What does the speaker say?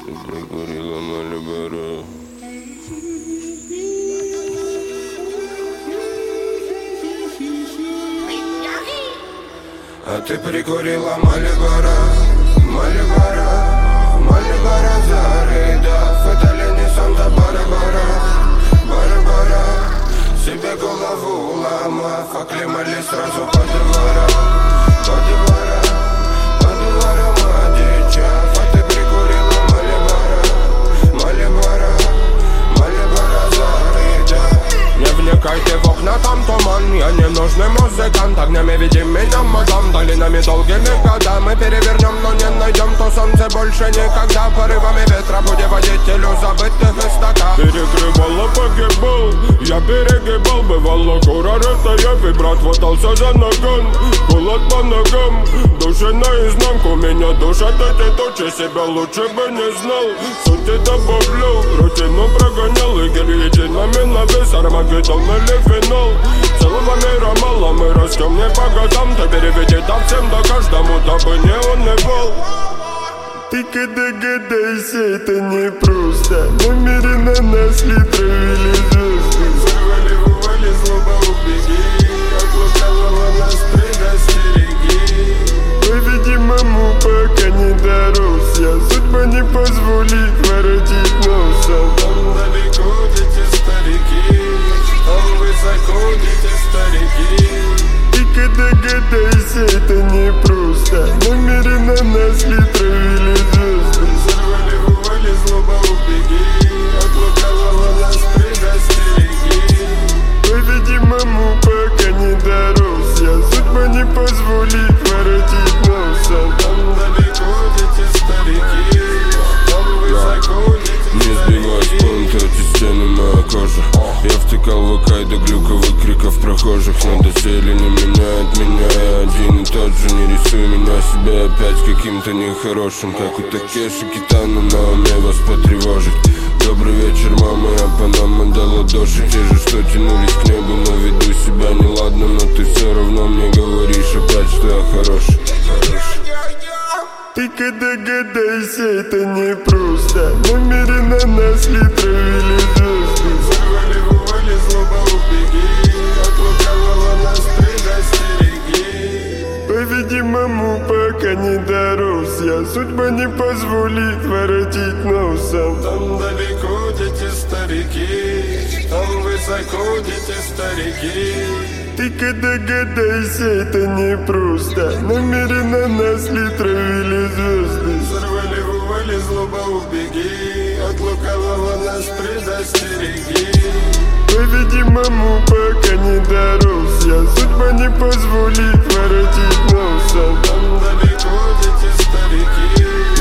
Ты прикурила Мальборо. А ты прикурила Мальборо, Мальборо, Мальборо Заридов. Это ли не Санта-Барбара, Барбара? Себе голову ломав, оклемали сразу по дворам, по дворам, по дворам одичав. А ты прикурила Мальборо, Мальборо, Мальборо Заридов. Не вникайте в окна, там туман. Я не нужный музыкант. Огнями веди меня, мадам. Долинами долгими годами перевернем, но не найдем то солнце больше никогда. Порывами ветра будем водителю забытых истоках. Перекрывало, погибал, я перегибал. Бывало кура растаяв, и брат хватался за наган. Голод по ногам, души наизнанку. Меня душат эти тучи, себя лучше бы не знал. Сути добавлял, рутину прогонял. И гильотинами навес, Армагеддон или финал. Целого мира мало, мы растем не по годам. Ты переведи там всем да каждому, дабы не унывал. Ты когда гадайся, это не просто. Намеренно нас ли травили звезды. Взорвали, вывали, злоба убеги. От лукавого нас предостереги. По-видимому, пока не дорос я. Судьба не позволит воротить носом. Там далеко дети старики, там высоко дети старики. Ты когда гадайся, это не просто. Намеренно нас ли травили звезды. Взорвали, вывали, злоба убеги. От лукавого нас предостереги. По-видимому, пока не дорос я. Судьба не позволит воротить носом. Там далеко дети старики, там высоко дети Не сбивай с пункта, эти стены моя кожа. Я втыкал в ВК до глюковых криков прохожих. Надо цели не меняет меня, я один и тот же. Не рисуй меня себе опять каким-то нехорошим. Как у Такеши Китана на уме вас потревожить. Добрый вечер, мама, я Панама до ладоши. Те же, что тянулись к небу, но веду себя неладно. Но ты все равно мне говоришь опять, что я хороший. Ты когда гадайся, это не просто. Намеренно нас ли травили звезды. Взорвали, вывали, злоба убеги. От лукавого нас предостереги. По-видимому, пока не дорос я. Судьба не позволит воротить носом. Там далеко дети старики, там высоко дети старики. Ты когда гадайся, это не просто. Намеренно нас ли травили звезды. Взорвали, вывали, злоба убеги. От лукавого нас предостереги. По-видимому, пока не дорос я. Судьба не позволит воротить носом. Там далеко дети старики,